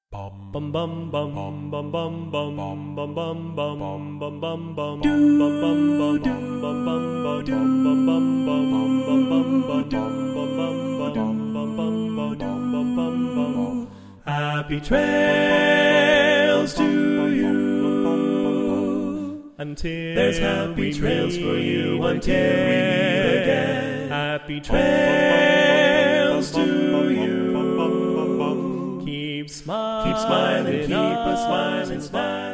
Bum bum bum bum bum bum bum bum bum bum bum bum bum bum bum Happy trails to you. Until there's happy trails for you until we meet again. Happy trails to you. Keep smiling, keep a smiling smile.